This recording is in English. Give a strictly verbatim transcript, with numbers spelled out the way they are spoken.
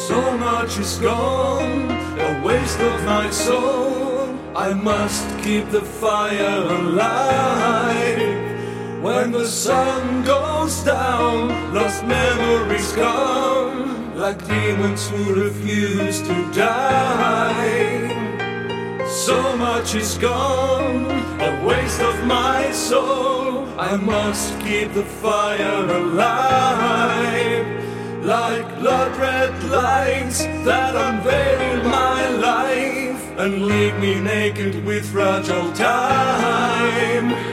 So much is gone, a waste of my soul. I must keep the fire alive. When the sun goes down, lost memories come, like demons who refuse to die. So much is gone, a waste of my soul. I must keep the fire alive. Like blood red lights that unveil my life and leave me naked with fragile time.